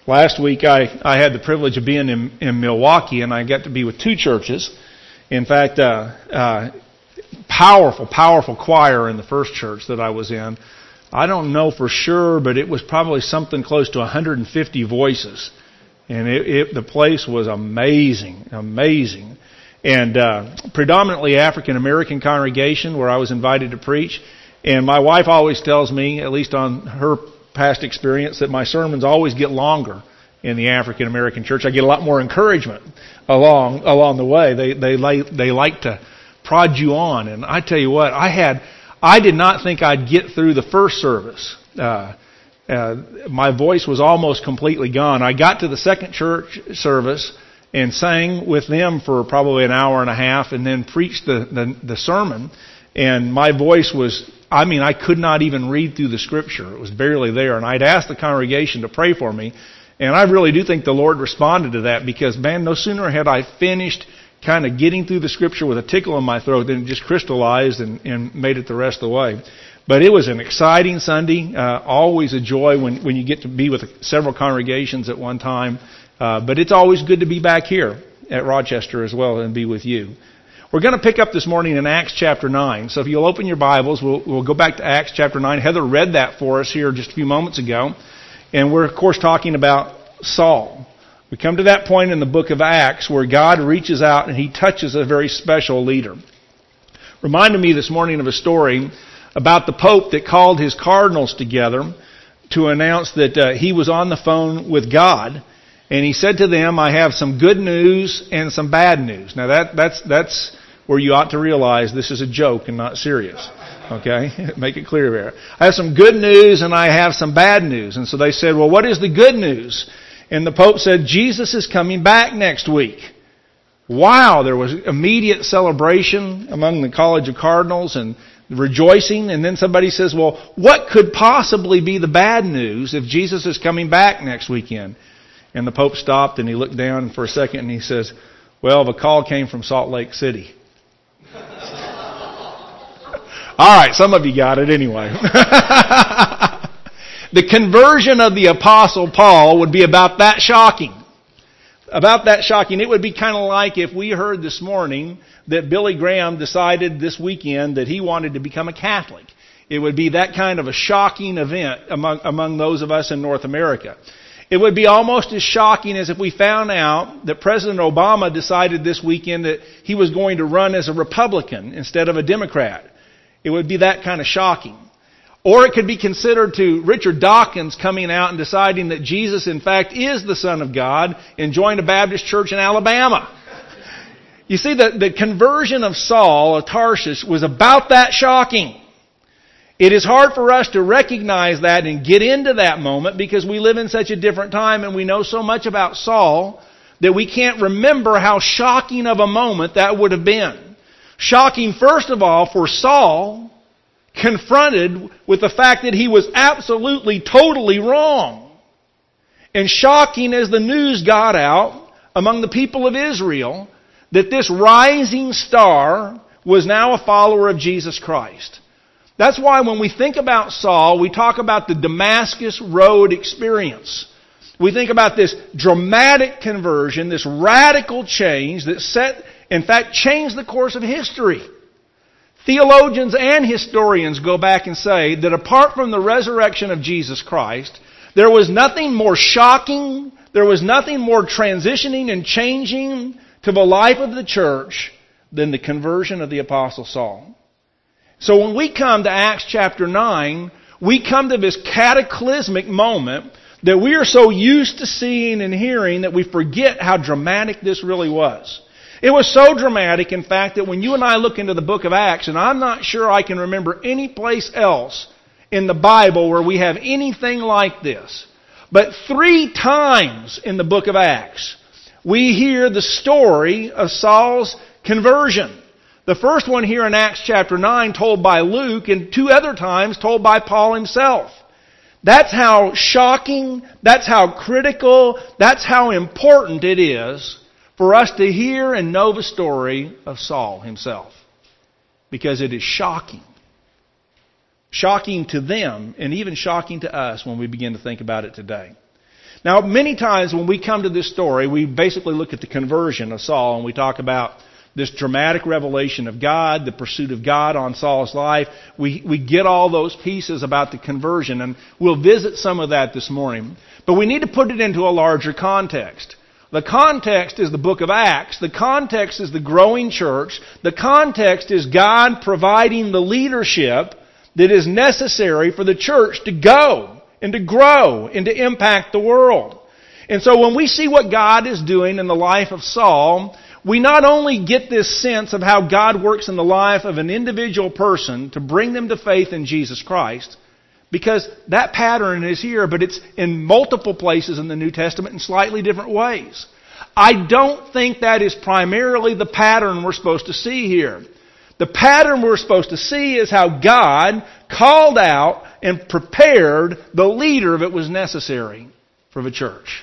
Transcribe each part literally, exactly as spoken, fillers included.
Last week I, I had the privilege of being in, in Milwaukee, and I got to be with two churches. In fact, uh, uh, powerful, powerful choir in the first church that I was in. I don't know for sure, but it was probably something close to one hundred fifty voices. And it, it, the place was amazing, amazing. And uh, predominantly African-American congregation where I was invited to preach. And my wife always tells me, at least on her past experience, that my sermons always get longer in the African-American church. I get a lot more encouragement along along the way. They they like they like to prod you on. And I tell you what, I had I did not think I'd get through the first service. Uh, uh, my voice was almost completely gone. I got to the second church service and sang with them for probably an hour and a half, and then preached the the, the sermon. And my voice was, I mean, I could not even read through the scripture. It was barely there. And I'd asked the congregation to pray for me. And I really do think the Lord responded to that, because, man, no sooner had I finished kind of getting through the scripture with a tickle in my throat than it just crystallized and, and made it the rest of the way. But it was an exciting Sunday. Uh, always a joy when, when you get to be with several congregations at one time. Uh, but it's always good to be back here at Rochester as well and be with you. We're going to pick up this morning in Acts chapter nine. So if you'll open your Bibles, we'll, we'll go back to Acts chapter nine. Heather read that for us here just a few moments ago. And we're, of course, talking about Saul. We come to that point in the book of Acts where God reaches out and He touches a very special leader. Reminded me this morning of a story about the Pope that called his cardinals together to announce that uh, he was on the phone with God. And he said to them, I have some good news and some bad news. Now that, that's, that's where you ought to realize this is a joke and not serious. Okay? Make it clear there. I have some good news and I have some bad news. And so they said, well, what is the good news? And the Pope said, Jesus is coming back next week. Wow! There was immediate celebration among the College of Cardinals and rejoicing. And then somebody says, well, what could possibly be the bad news if Jesus is coming back next weekend? And the Pope stopped and he looked down for a second and he says, well, the call came from Salt Lake City. All right, some of you got it anyway. The conversion of the Apostle Paul would be about that shocking. About that shocking. It would be kind of like if we heard this morning that Billy Graham decided this weekend that he wanted to become a Catholic. It would be that kind of a shocking event among, among those of us in North America. It would be almost as shocking as if we found out that President Obama decided this weekend that he was going to run as a Republican instead of a Democrat. It would be that kind of shocking. Or it could be considered to Richard Dawkins coming out and deciding that Jesus, in fact, is the Son of God and joined a Baptist church in Alabama. You see, the, the conversion of Saul of Tarshish was about that shocking. It is hard for us to recognize that and get into that moment because we live in such a different time and we know so much about Saul that we can't remember how shocking of a moment that would have been. Shocking, first of all, for Saul, confronted with the fact that he was absolutely, totally wrong. And shocking as the news got out among the people of Israel that this rising star was now a follower of Jesus Christ. That's why when we think about Saul, we talk about the Damascus Road experience. We think about this dramatic conversion, this radical change that set, in fact, changed the course of history. Theologians and historians go back and say that apart from the resurrection of Jesus Christ, there was nothing more shocking, there was nothing more transitioning and changing to the life of the church than the conversion of the Apostle Saul. So when we come to Acts chapter nine, we come to this cataclysmic moment that we are so used to seeing and hearing that we forget how dramatic this really was. It was so dramatic, in fact, that when you and I look into the book of Acts, and I'm not sure I can remember any place else in the Bible where we have anything like this, but three times in the book of Acts, we hear the story of Saul's conversion. The first one here in Acts chapter nine told by Luke, and two other times told by Paul himself. That's how shocking, that's how critical, that's how important it is for us to hear and know the story of Saul himself. Because it is shocking. Shocking to them, and even shocking to us when we begin to think about it today. Now, many times when we come to this story, we basically look at the conversion of Saul and we talk about this dramatic revelation of God, the pursuit of God on Saul's life. We, we get all those pieces about the conversion, and we'll visit some of that this morning. But we need to put it into a larger context. The context is the book of Acts. The context is the growing church. The context is God providing the leadership that is necessary for the church to go and to grow and to impact the world. And so when we see what God is doing in the life of Saul, we not only get this sense of how God works in the life of an individual person to bring them to faith in Jesus Christ, because that pattern is here, but it's in multiple places in the New Testament in slightly different ways. I don't think that is primarily the pattern we're supposed to see here. The pattern we're supposed to see is how God called out and prepared the leader that was necessary for the church.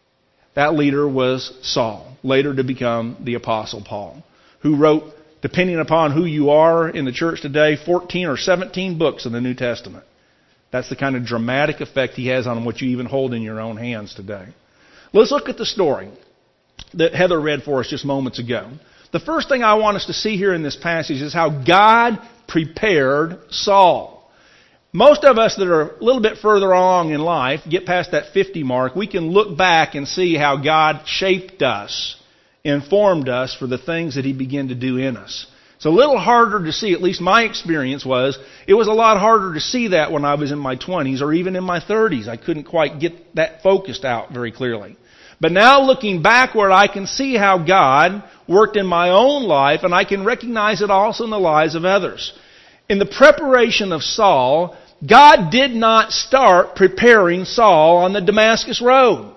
That leader was Saul, later to become the Apostle Paul, who wrote, depending upon who you are in the church today, fourteen or seventeen books in the New Testament. That's the kind of dramatic effect he has on what you even hold in your own hands today. Let's look at the story that Heather read for us just moments ago. The first thing I want us to see here in this passage is how God prepared Saul. Most of us that are a little bit further along in life, get past that fifty mark, we can look back and see how God shaped us, informed us for the things that He began to do in us. It's a little harder to see, at least my experience was, it was a lot harder to see that when I was in my twenties or even in my thirties. I couldn't quite get that focused out very clearly. But now looking backward, I can see how God worked in my own life, and I can recognize it also in the lives of others. In the preparation of Saul, God did not start preparing Saul on the Damascus Road.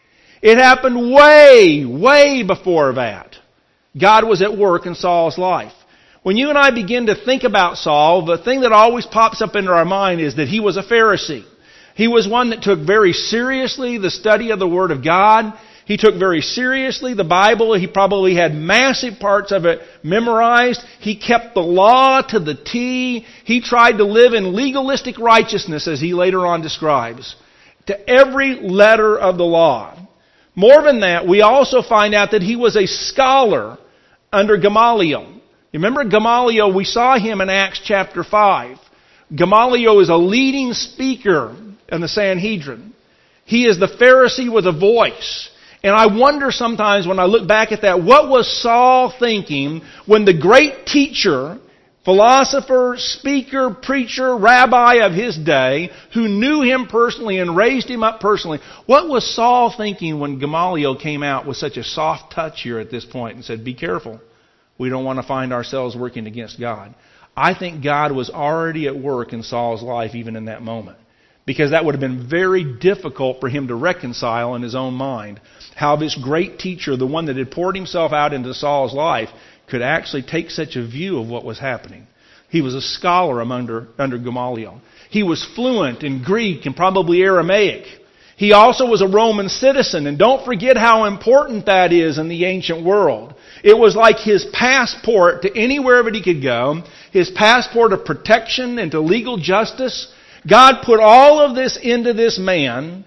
It happened way, way before that. God was at work in Saul's life. When you and I begin to think about Saul, the thing that always pops up into our mind is that he was a Pharisee. He was one that took very seriously the study of the Word of God. He took very seriously the Bible. He probably had massive parts of it memorized. He kept the law to the T. He tried to live in legalistic righteousness, as he later on describes, to every letter of the law. More than that, we also find out that he was a scholar under Gamaliel. You remember Gamaliel? We saw him in Acts chapter five. Gamaliel is a leading speaker in the Sanhedrin. He is the Pharisee with a voice. And I wonder sometimes when I look back at that, what was Saul thinking when the great teacher, philosopher, speaker, preacher, rabbi of his day, who knew him personally and raised him up personally, what was Saul thinking when Gamaliel came out with such a soft touch here at this point and said, be careful, we don't want to find ourselves working against God? I think God was already at work in Saul's life even in that moment, because that would have been very difficult for him to reconcile in his own mind how this great teacher, the one that had poured himself out into Saul's life, could actually take such a view of what was happening. He was a scholar under, under Gamaliel. He was fluent in Greek and probably Aramaic. He also was a Roman citizen, and don't forget how important that is in the ancient world. It was like his passport to anywhere that he could go, his passport of protection and to legal justice. God put all of this into this man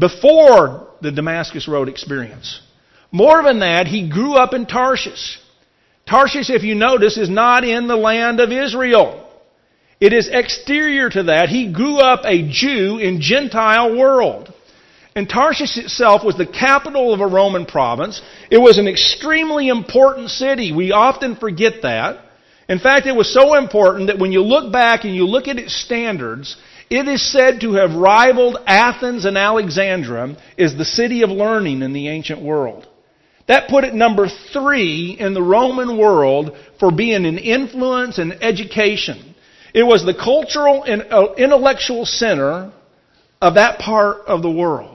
before the Damascus Road experience. More than that, he grew up in Tarshish. Tarshish, if you notice, is not in the land of Israel. It is exterior to that. He grew up a Jew in Gentile world. And Tarshish itself was the capital of a Roman province. It was an extremely important city. We often forget that. In fact, it was so important that when you look back and you look at its standards, it is said to have rivaled Athens and Alexandria as the city of learning in the ancient world. That put it number three in the Roman world for being an influence and education. It was the cultural and intellectual center of that part of the world,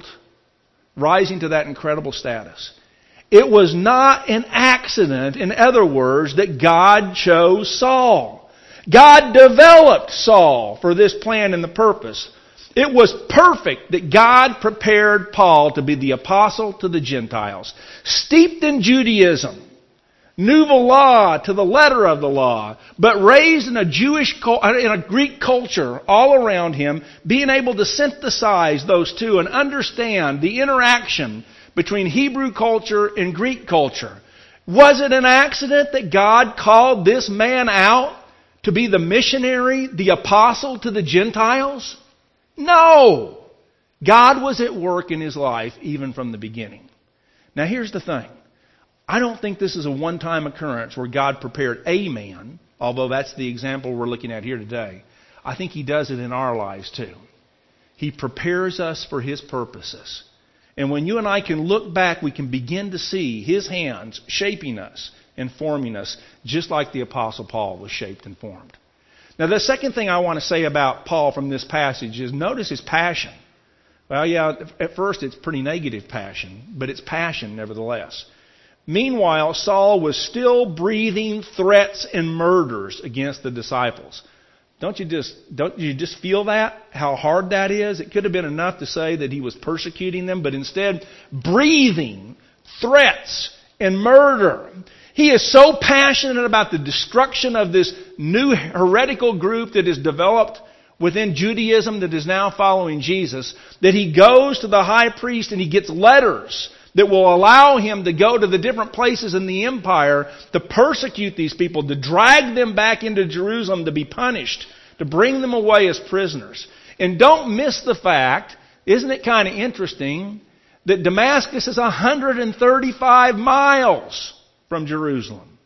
rising to that incredible status. It was not an accident, in other words, that God chose Saul. God developed Saul for this plan and the purpose. It was perfect that God prepared Paul to be the apostle to the Gentiles. Steeped in Judaism, Nuvola to the letter of the law, but raised in a Jewish, in a Greek culture all around him, being able to synthesize those two and understand the interaction between Hebrew culture and Greek culture. Was it an accident that God called this man out to be the missionary, the apostle to the Gentiles? No! God was at work in his life even from the beginning. Now here's the thing. I don't think this is a one-time occurrence where God prepared a man, although that's the example we're looking at here today. I think He does it in our lives too. He prepares us for His purposes. And when you and I can look back, we can begin to see His hands shaping us and forming us, just like the Apostle Paul was shaped and formed. Now the second thing I want to say about Paul from this passage is notice his passion. Well, yeah, at first it's pretty negative passion, but it's passion nevertheless. Meanwhile, Saul was still breathing threats and murders against the disciples. Don't you just don't you just feel that? How hard that is? It could have been enough to say that he was persecuting them, but instead breathing threats and murder. He is so passionate about the destruction of this new heretical group that is developed within Judaism that is now following Jesus, that he goes to the high priest and he gets letters that will allow him to go to the different places in the empire to persecute these people, to drag them back into Jerusalem to be punished, to bring them away as prisoners. And don't miss the fact, isn't it kind of interesting, that Damascus is one hundred thirty-five miles from Jerusalem.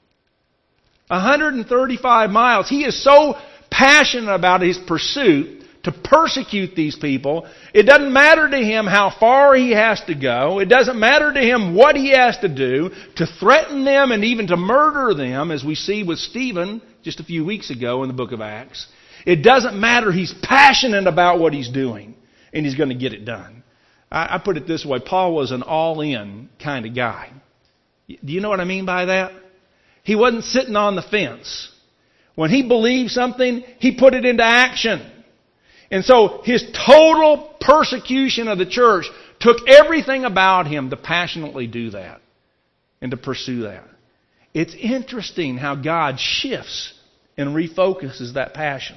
one hundred thirty-five miles. He is so passionate about his pursuit to persecute these people. It doesn't matter to him how far he has to go. It doesn't matter to him what he has to do to threaten them and even to murder them, as we see with Stephen just a few weeks ago in the book of Acts. It doesn't matter. He's passionate about what he's doing, and he's going to get it done. I, I put it this way. Paul was an all-in kind of guy. Do you know what I mean by that? He wasn't sitting on the fence. When he believed something, he put it into action. And so his total persecution of the church took everything about him to passionately do that and to pursue that. It's interesting how God shifts and refocuses that passion.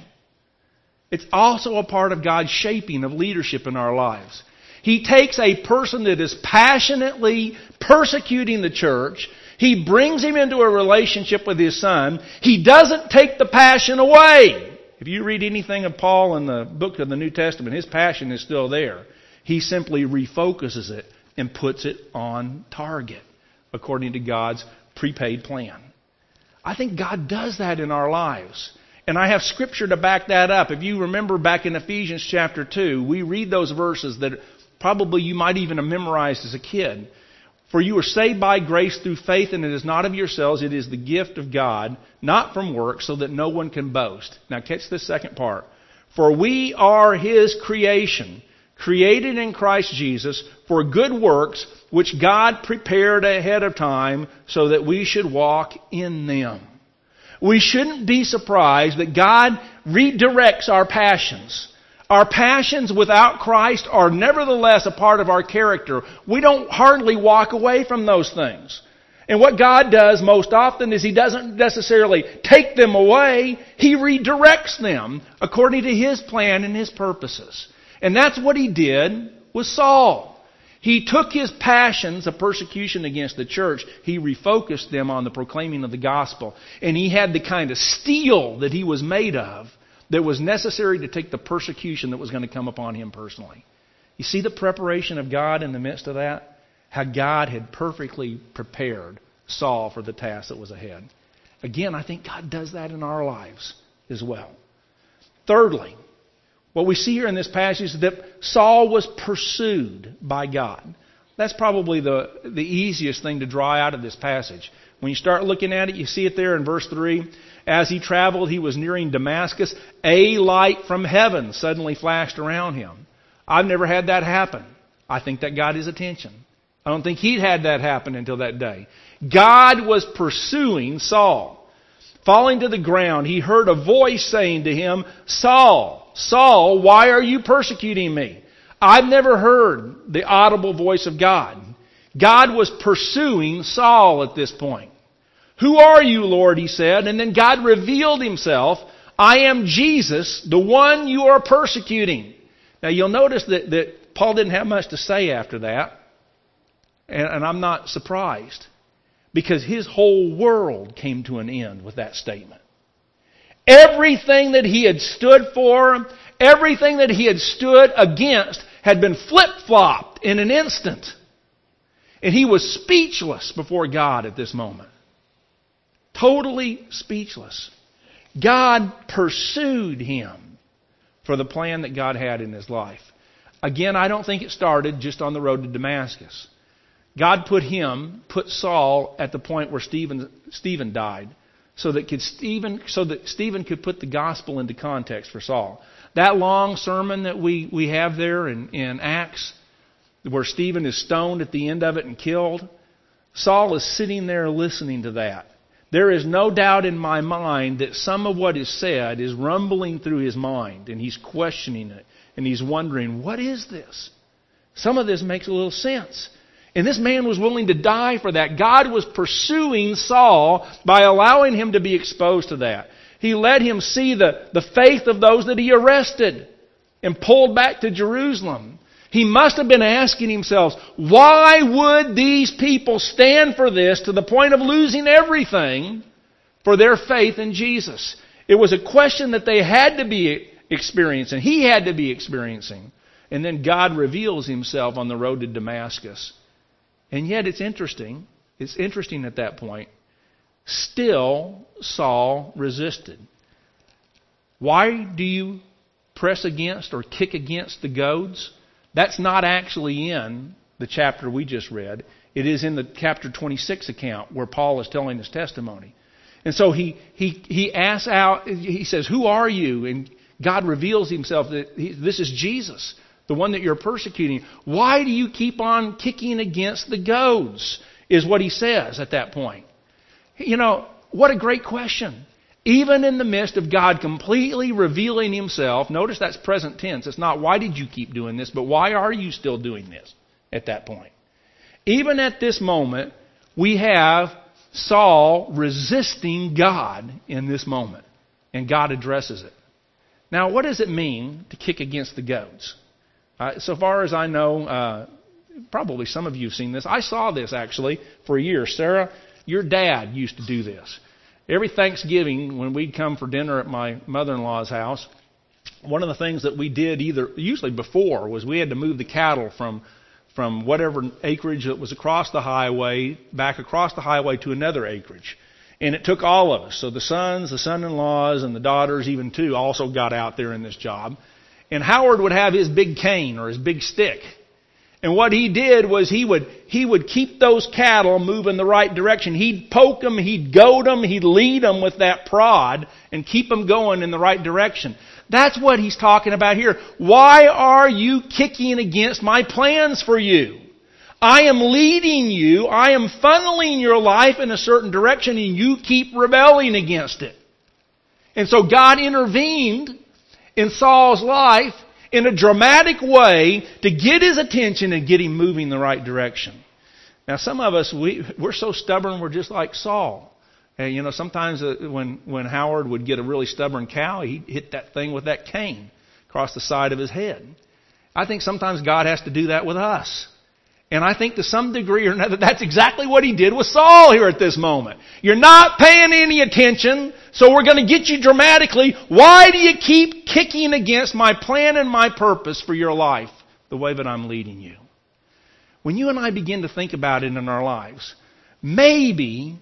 It's also a part of God's shaping of leadership in our lives. He takes a person that is passionately persecuting the church. He brings him into a relationship with his Son. He doesn't take the passion away. If you read anything of Paul in the book of the New Testament, his passion is still there. He simply refocuses it and puts it on target according to God's prepaid plan. I think God does that in our lives. And I have Scripture to back that up. If you remember back in Ephesians chapter two, we read those verses that probably you might even have memorized as a kid. For you are saved by grace through faith, and it is not of yourselves, it is the gift of God, not from works, so that no one can boast. Now catch this second part. For we are His creation, created in Christ Jesus for good works, which God prepared ahead of time so that we should walk in them. We shouldn't be surprised that God redirects our passions. Our passions without Christ are nevertheless a part of our character. We don't hardly walk away from those things. And what God does most often is He doesn't necessarily take them away. He redirects them according to His plan and His purposes. And that's what He did with Saul. He took his passions of persecution against the church. He refocused them on the proclaiming of the gospel. And he had the kind of steel that he was made of that was necessary to take the persecution that was going to come upon him personally. You see the preparation of God in the midst of that? How God had perfectly prepared Saul for the task that was ahead. Again, I think God does that in our lives as well. Thirdly, what we see here in this passage is that Saul was pursued by God. That's probably the, the easiest thing to draw out of this passage. When you start looking at it, you see it there in verse three. As he traveled, he was nearing Damascus. A light from heaven suddenly flashed around him. I've never had that happen. I think that got his attention. I don't think he'd had that happen until that day. God was pursuing Saul. Falling to the ground, he heard a voice saying to him, Saul, Saul, why are you persecuting me? I've never heard the audible voice of God. God was pursuing Saul at this point. Who are you, Lord? He said. And then God revealed himself. I am Jesus, the one you are persecuting. Now you'll notice that, that Paul didn't have much to say after that. And, and I'm not surprised. Because his whole world came to an end with that statement. Everything that he had stood for, everything that he had stood against had been flip-flopped in an instant. And he was speechless before God at this moment. Totally speechless. God pursued him for the plan that God had in his life. Again, I don't think it started just on the road to Damascus. God put him, put Saul at the point where Stephen, Stephen died, so that could Stephen, so that Stephen could put the gospel into context for Saul. That long sermon that we, we have there in, in Acts, where Stephen is stoned at the end of it and killed, Saul is sitting there listening to that. There is no doubt in my mind that some of what is said is rumbling through his mind, and he's questioning it, and he's wondering, what is this? Some of this makes a little sense. And this man was willing to die for that. God was pursuing Saul by allowing him to be exposed to that. He let him see the, the faith of those that he arrested and pulled back to Jerusalem. He must have been asking himself, why would these people stand for this to the point of losing everything for their faith in Jesus? It was a question that they had to be experiencing. He had to be experiencing. And then God reveals himself on the road to Damascus. And yet it's interesting. It's interesting at that point. Still, Saul resisted. Why do you press against or kick against the goads? That's not actually in the chapter we just read. It is in the chapter twenty-six account where Paul is telling his testimony. And so he he he asks out, he says, who are you? And God reveals himself that he, this is Jesus, the one that you're persecuting. Why do you keep on kicking against the goads? Is what he says at that point. You know, what a great question. Even in the midst of God completely revealing himself, notice that's present tense. It's not why did you keep doing this, but why are you still doing this at that point? Even at this moment, we have Saul resisting God in this moment. And God addresses it. Now, what does it mean to kick against the goads? Uh, so far as I know, uh, probably some of you have seen this. I saw this actually for a year. Sarah, your dad used to do this. Every Thanksgiving, when we'd come for dinner at my mother-in-law's house, one of the things that we did either, usually before, was we had to move the cattle from from whatever acreage that was across the highway, back across the highway to another acreage. And it took all of us. So the sons, the son-in-laws, and the daughters, even two, also got out there in this job. And Howard would have his big cane or his big stick. And what he did was he would he would keep those cattle moving the right direction. He'd poke them, he'd goad them, he'd lead them with that prod and keep them going in the right direction. That's what he's talking about here. Why are you kicking against my plans for you? I am leading you, I am funneling your life in a certain direction, and you keep rebelling against it. And so God intervened in Saul's life in a dramatic way to get his attention and get him moving the right direction. Now, some of us, we, we're so stubborn, we're just like Saul. And, you know, sometimes when, when Howard would get a really stubborn cow, he'd hit that thing with that cane across the side of his head. I think sometimes God has to do that with us. And I think to some degree or another, that's exactly what he did with Saul here at this moment. You're not paying any attention, so we're going to get you dramatically. Why do you keep kicking against my plan and my purpose for your life the way that I'm leading you? When you and I begin to think about it in our lives, maybe,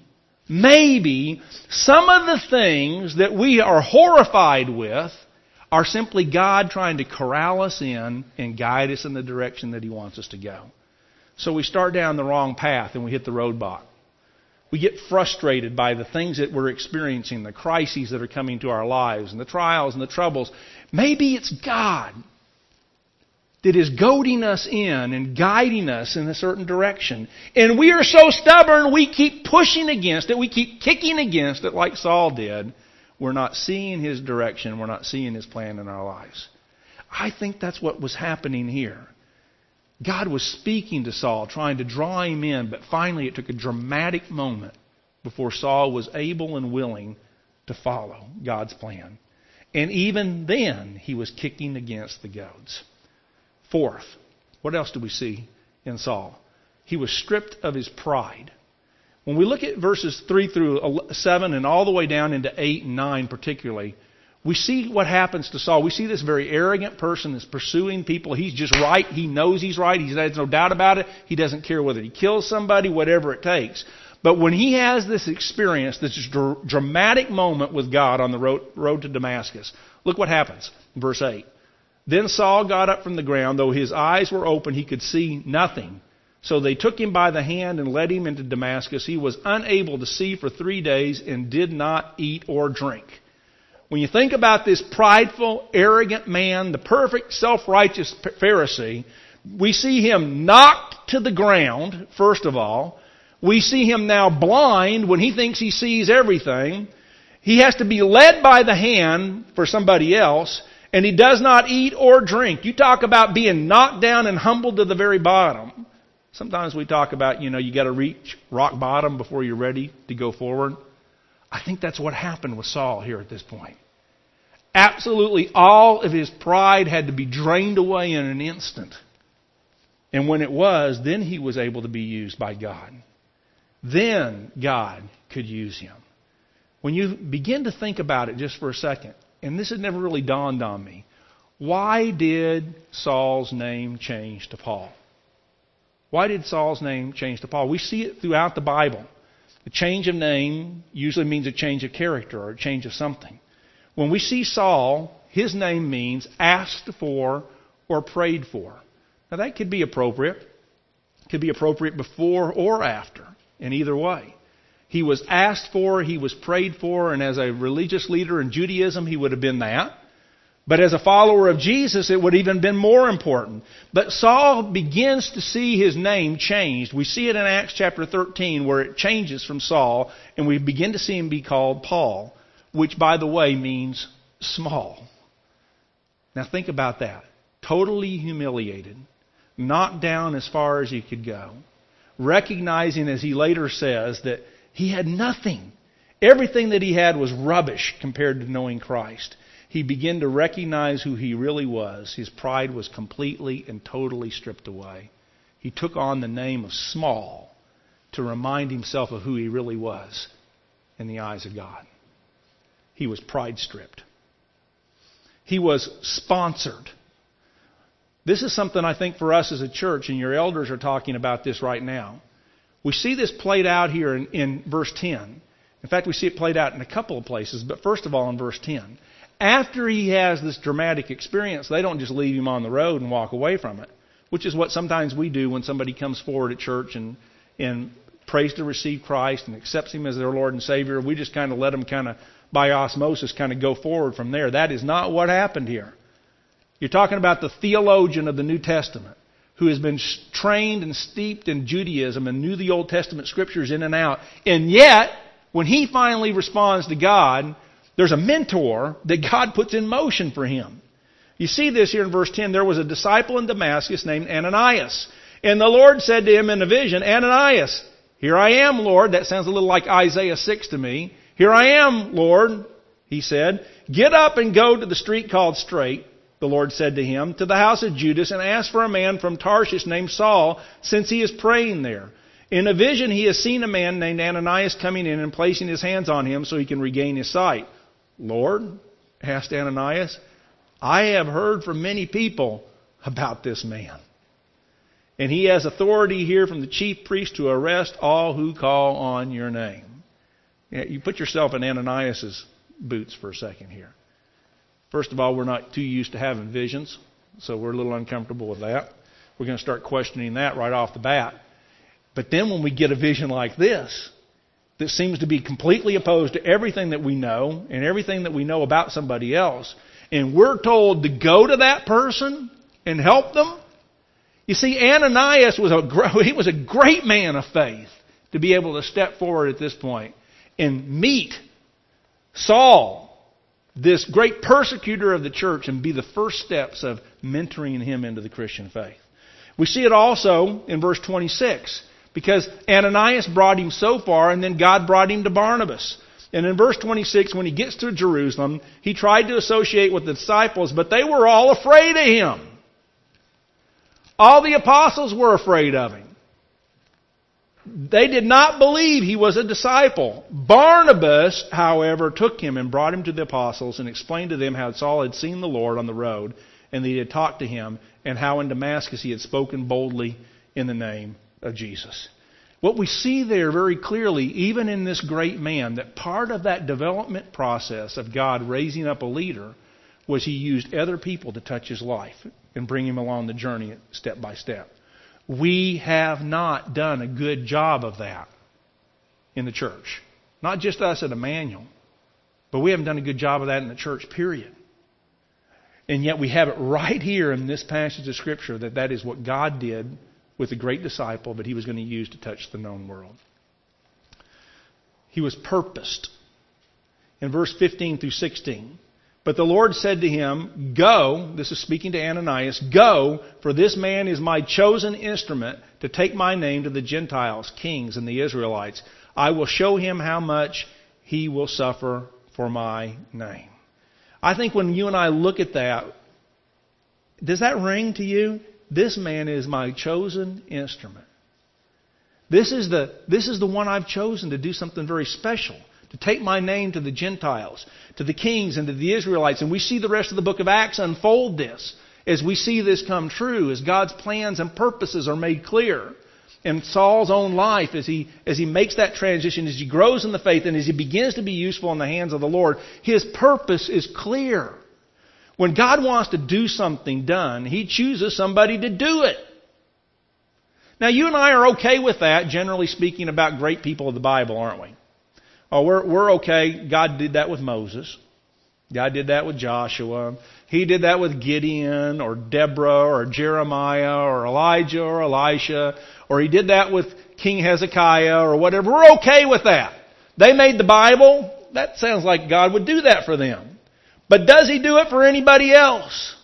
maybe some of the things that we are horrified with are simply God trying to corral us in and guide us in the direction that He wants us to go. So we start down the wrong path and we hit the roadblock. We get frustrated by the things that we're experiencing, the crises that are coming to our lives, and the trials and the troubles. Maybe it's God that is goading us in and guiding us in a certain direction. And we are so stubborn, we keep pushing against it. We keep kicking against it like Saul did. We're not seeing His direction. We're not seeing His plan in our lives. I think that's what was happening here. God was speaking to Saul, trying to draw him in, but finally it took a dramatic moment before Saul was able and willing to follow God's plan. And even then, he was kicking against the goads. Fourth, what else do we see in Saul? He was stripped of his pride. When we look at verses three through seven and all the way down into eight and nine particularly, we see what happens to Saul. We see this very arrogant person that's pursuing people. He's just right. He knows he's right. He has no doubt about it. He doesn't care whether he kills somebody, whatever it takes. But when he has this experience, this dr- dramatic moment with God on the road, road to Damascus, look what happens. Verse eight. Then Saul got up from the ground. Though his eyes were open, he could see nothing. So they took him by the hand and led him into Damascus. He was unable to see for three days and did not eat or drink. When you think about this prideful, arrogant man, the perfect self-righteous Pharisee, we see him knocked to the ground, first of all. We see him now blind when he thinks he sees everything. He has to be led by the hand for somebody else, and he does not eat or drink. You talk about being knocked down and humbled to the very bottom. Sometimes we talk about, you know, you got to reach rock bottom before you're ready to go forward. I think that's what happened with Saul here at this point. Absolutely all of his pride had to be drained away in an instant. And when it was, then he was able to be used by God. Then God could use him. When you begin to think about it just for a second, and this had never really dawned on me, why did Saul's name change to Paul? Why did Saul's name change to Paul? We see it throughout the Bible. The change of name usually means a change of character or a change of something. When we see Saul, his name means asked for or prayed for. Now that could be appropriate. It could be appropriate before or after, in either way. He was asked for, he was prayed for, and as a religious leader in Judaism, he would have been that. But as a follower of Jesus, it would have even been more important. But Saul begins to see his name changed. We see it in Acts chapter thirteen where it changes from Saul, and we begin to see him be called Paul, which, by the way, means small. Now think about that. Totally humiliated, knocked down as far as he could go, recognizing, as he later says, that he had nothing. Everything that he had was rubbish compared to knowing Christ. He began to recognize who he really was. His pride was completely and totally stripped away. He took on the name of small to remind himself of who he really was in the eyes of God. He was pride stripped. He was sponsored. This is something I think for us as a church, and your elders are talking about this right now. We see this played out here in, in verse ten. In fact, we see it played out in a couple of places, but first of all in verse ten. After he has this dramatic experience, they don't just leave him on the road and walk away from it, which is what sometimes we do when somebody comes forward at church and, and prays to receive Christ and accepts him as their Lord and Savior. We just kind of let them kind of, by osmosis, kind of go forward from there. That is not what happened here. You're talking about the theologian of the New Testament who has been trained and steeped in Judaism and knew the Old Testament scriptures in and out. And yet, when he finally responds to God, there's a mentor that God puts in motion for him. You see this here in verse ten. There was a disciple in Damascus named Ananias. And the Lord said to him in a vision, Ananias, here I am, Lord. That sounds a little like Isaiah six to me. Here I am, Lord, he said. Get up and go to the street called Straight, the Lord said to him, to the house of Judas, and ask for a man from Tarshish named Saul, since he is praying there. In a vision he has seen a man named Ananias coming in and placing his hands on him so he can regain his sight. Lord, asked Ananias, I have heard from many people about this man. And he has authority here from the chief priest to arrest all who call on your name. You put yourself in Ananias' boots for a second here. First of all, we're not too used to having visions, so we're a little uncomfortable with that. We're going to start questioning that right off the bat. But then when we get a vision like this, that seems to be completely opposed to everything that we know and everything that we know about somebody else, and we're told to go to that person and help them. You see, Ananias was a he was a great man of faith to be able to step forward at this point and meet Saul, this great persecutor of the church, and be the first steps of mentoring him into the Christian faith. We see it also in verse twenty-six. Because Ananias brought him so far, and then God brought him to Barnabas. And in verse twenty-six, when he gets to Jerusalem, he tried to associate with the disciples, but they were all afraid of him. All the apostles were afraid of him. They did not believe he was a disciple. Barnabas, however, took him and brought him to the apostles and explained to them how Saul had seen the Lord on the road and that he had talked to him, and how in Damascus he had spoken boldly in the name of Jesus. What we see there very clearly, even in this great man, that part of that development process of God raising up a leader was he used other people to touch his life and bring him along the journey step by step. We have not done a good job of that in the church. Not just us at Emmanuel, but we haven't done a good job of that in the church, period. And yet we have it right here in this passage of Scripture that that is what God did with the great disciple that he was going to use to touch the known world. He was purposed. In verse fifteen through sixteen, but the Lord said to him, go, this is speaking to Ananias, go, for this man is my chosen instrument to take my name to the Gentiles, kings, and the Israelites. I will show him how much he will suffer for my name. I think when you and I look at that, does that ring to you? This man is my chosen instrument. This is the, this is the one I've chosen to do something very special. To take my name to the Gentiles, to the kings, and to the Israelites. And we see the rest of the book of Acts unfold this as we see this come true, as God's plans and purposes are made clear. In Saul's own life, as he, as he makes that transition, as he grows in the faith, and as he begins to be useful in the hands of the Lord, his purpose is clear. When God wants to do something done, He chooses somebody to do it. Now, you and I are okay with that, generally speaking, about great people of the Bible, aren't we? Oh, we're, we're okay. God did that with Moses. God did that with Joshua. He did that with Gideon or Deborah or Jeremiah or Elijah or Elisha. Or He did that with King Hezekiah or whatever. We're okay with that. They made the Bible. That sounds like God would do that for them. But does He do it for anybody else?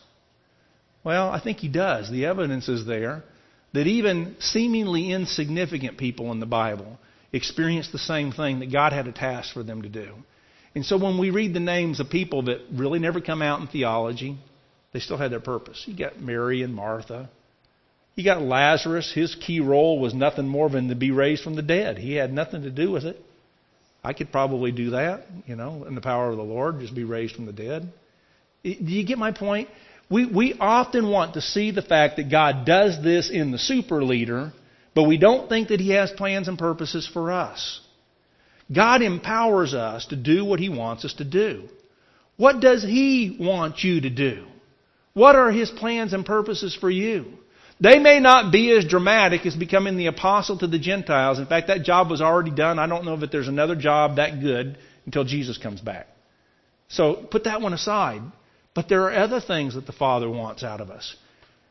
Well, I think He does. The evidence is there that even seemingly insignificant people in the Bible experienced the same thing, that God had a task for them to do. And so when we read the names of people that really never come out in theology, they still had their purpose. You got Mary and Martha. You got Lazarus. His key role was nothing more than to be raised from the dead. He had nothing to do with it. I could probably do that, you know, in the power of the Lord, just be raised from the dead. Do you get my point? We, we often want to see the fact that God does this in the super leader, but we don't think that He has plans and purposes for us. God empowers us to do what He wants us to do. What does He want you to do? What are His plans and purposes for you? They may not be as dramatic as becoming the apostle to the Gentiles. In fact, that job was already done. I don't know that there's another job that good until Jesus comes back. So put that one aside. But there are other things that the Father wants out of us.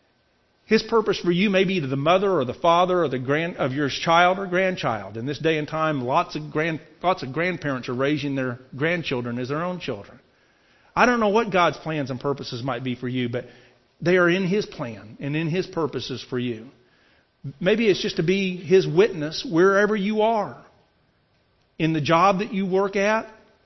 His purpose for you may be to the mother or the father or the grand of your child or grandchild. In this day and time, lots of grand lots of grandparents are raising their grandchildren as their own children. I don't know what God's plans and purposes might be for you, but they are in His plan and in His purposes for you. Maybe it's just to be His witness wherever you are. In the job that you work at,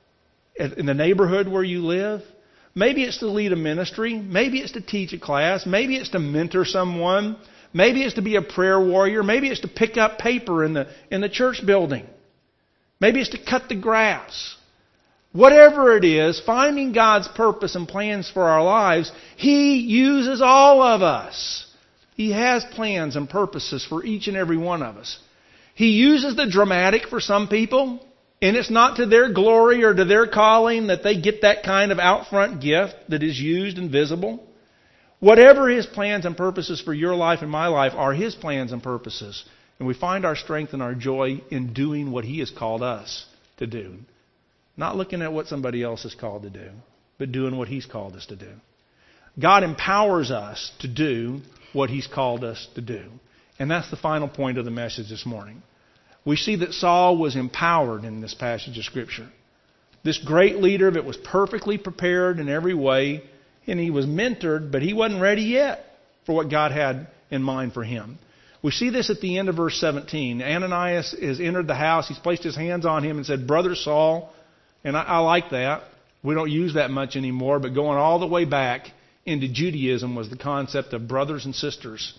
in the neighborhood where you live. Maybe it's to lead a ministry. Maybe it's to teach a class. Maybe it's to mentor someone. Maybe it's to be a prayer warrior. Maybe it's to pick up paper in the, in the church building. Maybe it's to cut the grass. Whatever it is, finding God's purpose and plans for our lives, He uses all of us. He has plans and purposes for each and every one of us. He uses the dramatic for some people. And it's not to their glory or to their calling that they get that kind of out front gift that is used and visible. Whatever His plans and purposes for your life and my life are His plans and purposes. And we find our strength and our joy in doing what He has called us to do. Not looking at what somebody else is called to do, but doing what He's called us to do. God empowers us to do what He's called us to do. And that's the final point of the message this morning. We see that Saul was empowered in this passage of Scripture. This great leader that was perfectly prepared in every way, and he was mentored, but he wasn't ready yet for what God had in mind for him. We see this at the end of verse seventeen. Ananias has entered the house. He's placed his hands on him and said, Brother Saul. And I, I like that. We don't use that much anymore, but going all the way back into Judaism was the concept of brothers and sisters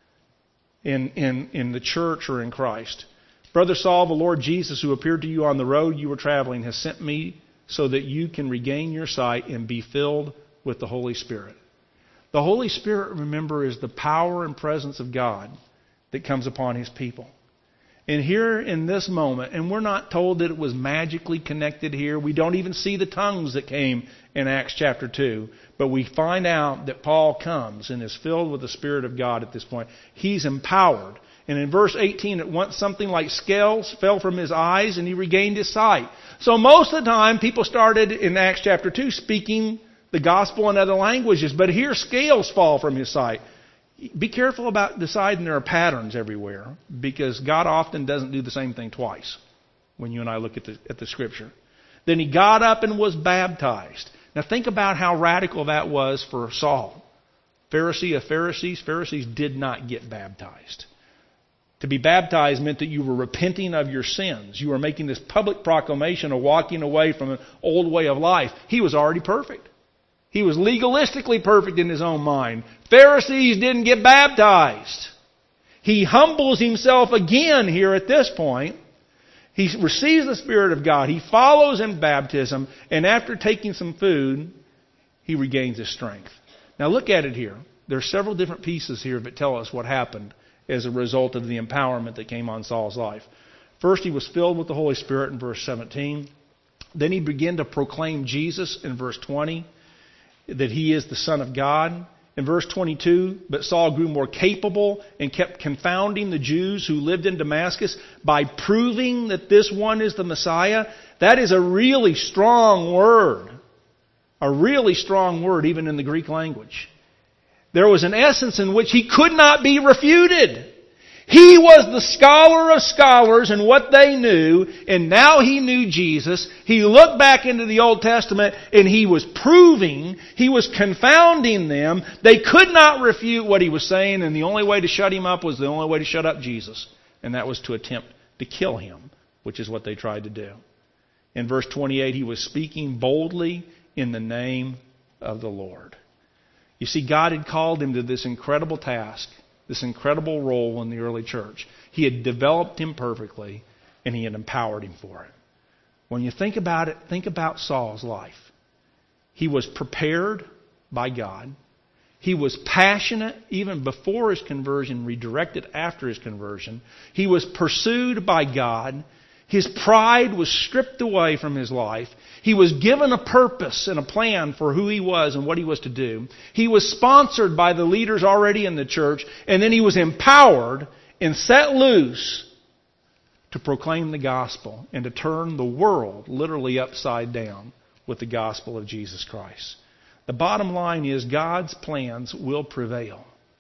in, in, in the church or in Christ. Brother Saul, the Lord Jesus, who appeared to you on the road you were traveling, has sent me so that you can regain your sight and be filled with the Holy Spirit. The Holy Spirit, remember, is the power and presence of God that comes upon His people. And here in this moment, and we're not told that it was magically connected here. We don't even see the tongues that came in Acts chapter two. But we find out that Paul comes and is filled with the Spirit of God at this point. He's empowered. And in verse eighteen, at once something like scales fell from his eyes and he regained his sight. So most of the time, people started in Acts chapter two speaking the gospel in other languages. But here scales fall from his sight. Be careful about deciding there are patterns everywhere, because God often doesn't do the same thing twice when you and I look at the, at the Scripture. Then he got up and was baptized. Now think about how radical that was for Saul. Pharisee of Pharisees, Pharisees did not get baptized. To be baptized meant that you were repenting of your sins. You were making this public proclamation of walking away from an old way of life. He was already perfect. He was legalistically perfect in his own mind. Pharisees didn't get baptized. He humbles himself again here at this point. He receives the Spirit of God. He follows in baptism. And after taking some food, he regains his strength. Now look at it here. There are several different pieces here that tell us what happened as a result of the empowerment that came on Saul's life. First, he was filled with the Holy Spirit in verse seventeen. Then he began to proclaim Jesus in verse twenty. That he is the Son of God. In verse twenty-two, but Saul grew more capable and kept confounding the Jews who lived in Damascus by proving that this one is the Messiah. That is a really strong word. A really strong word, even in the Greek language. There was an essence in which he could not be refuted. He was the scholar of scholars and what they knew, and now he knew Jesus. He looked back into the Old Testament and he was proving, he was confounding them. They could not refute what he was saying, and the only way to shut him up was the only way to shut up Jesus. And that was to attempt to kill him, which is what they tried to do. In verse twenty-eight, he was speaking boldly in the name of the Lord. You see, God had called him to this incredible task, this incredible role in the early church. He had developed him perfectly, and he had empowered him for it. When you think about it, think about Saul's life. He was prepared by God. He was passionate even before his conversion, redirected after his conversion. He was pursued by God. His pride was stripped away from his life. He was given a purpose and a plan for who he was and what he was to do. He was sponsored by the leaders already in the church. And then he was empowered and set loose to proclaim the gospel and to turn the world literally upside down with the gospel of Jesus Christ. The bottom line is God's plans will prevail.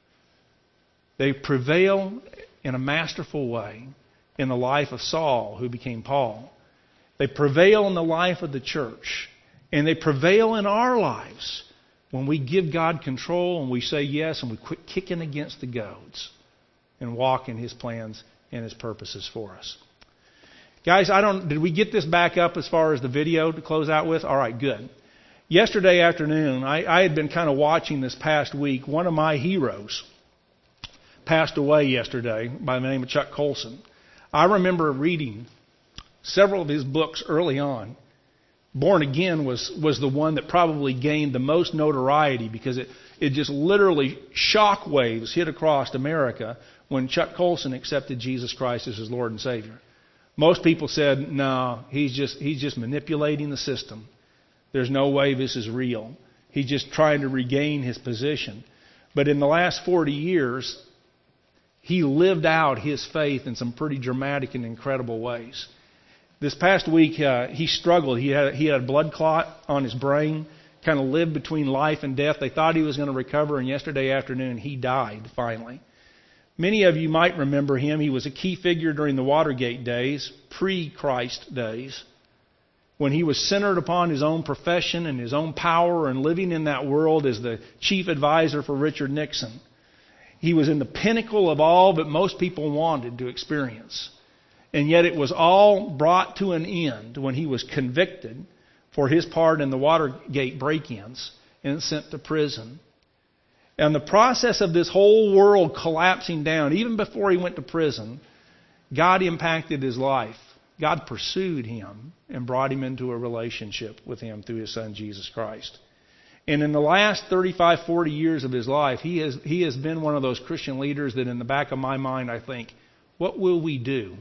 They prevail in a masterful way in the life of Saul, who became Paul. They prevail in the life of the church. And they prevail in our lives when we give God control and we say yes and we quit kicking against the goads and walk in His plans and His purposes for us. Guys, I don't. Did we get this back up as far as the video to close out with? All right, good. Yesterday afternoon, I, I had been kind of watching this past week. One of my heroes passed away yesterday by the name of Chuck Colson. I remember reading several of his books early on. Born Again was, was the one that probably gained the most notoriety because it, it just literally shockwaves hit across America when Chuck Colson accepted Jesus Christ as his Lord and Savior. Most people said, no, he's just, he's just manipulating the system. There's no way this is real. He's just trying to regain his position. But in the last forty years, he lived out his faith in some pretty dramatic and incredible ways. This past week, uh, he struggled. He had, he had a blood clot on his brain, kind of lived between life and death. They thought he was going to recover, and yesterday afternoon he died finally. Many of you might remember him. He was a key figure during the Watergate days, pre-Christ days, when he was centered upon his own profession and his own power and living in that world as the chief advisor for Richard Nixon. He was in the pinnacle of all that most people wanted to experience. And yet it was all brought to an end when he was convicted for his part in the Watergate break-ins and sent to prison. And the process of this whole world collapsing down, even before he went to prison, God impacted his life. God pursued him and brought him into a relationship with him through his son Jesus Christ. And in the last thirty-five, forty years of his life, he has, he has been one of those Christian leaders that in the back of my mind I think, what will we do?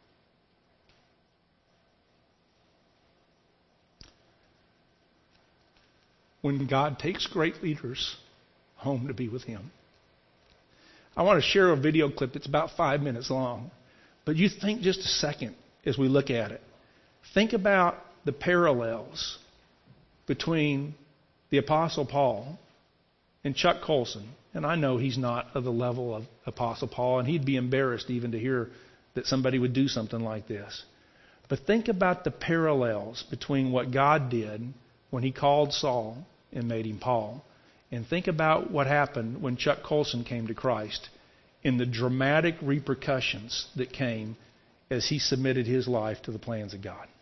When God takes great leaders home to be with him. I want to share a video clip that's about five minutes long. But you think just a second as we look at it. Think about the parallels between the Apostle Paul and Chuck Colson. And I know he's not of the level of Apostle Paul, and he'd be embarrassed even to hear that somebody would do something like this. But think about the parallels between what God did when he called Saul and made him Paul. And think about what happened when Chuck Colson came to Christ in the dramatic repercussions that came as he submitted his life to the plans of God.